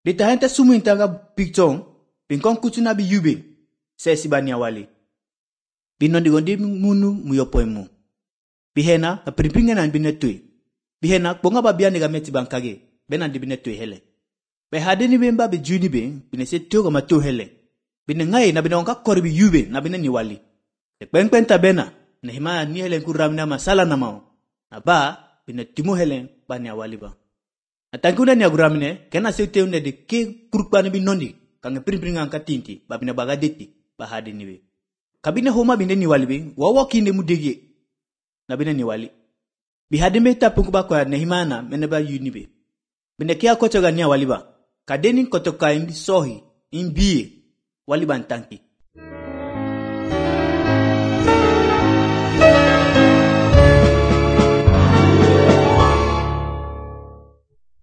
Dita hente sumu intaga picton, pinkon kutuna bi yube, sesi bani awali. Binon digondi munu muyopoemu. Bihena, na primpinga na binetui. Bihena, bonga babiane ga meti bankage, benan di binetui hele. Be hadeni bemba be juni be, binese toga matu hele. Binengai na binonga kori bi yube, na bineni wali. Te kwenkwenta bena, na hima ni hele kuramina masala na mao. Na ba, binetimu hele bani awali ba. Na tangkuna ni aguramine, kena sete unde de ke kurukbani binondi, kange primpinga anka tinti, babine bagadeti, ba hadeni be. Kabine homa bineni wali be, wawakinde mudege, na bineni wali. Bihadime tapunkuba kwa nehimana meneba yunibe. Binekia kotoga niya waliba. Kadeni kotoka imbi sohi, imbiye, waliba ntanki.